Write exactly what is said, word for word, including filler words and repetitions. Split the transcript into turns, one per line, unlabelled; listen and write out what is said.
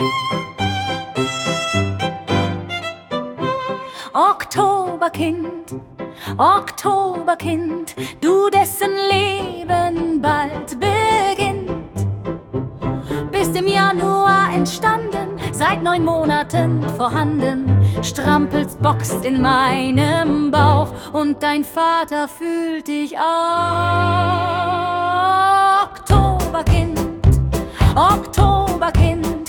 Oktoberkind, Oktoberkind, du dessen Leben bald beginnt. Bist im Januar entstanden, seit neun Monaten vorhanden, strampelst, boxt in meinem Bauch und dein Vater fühlt dich auch. Oktoberkind, Oktoberkind,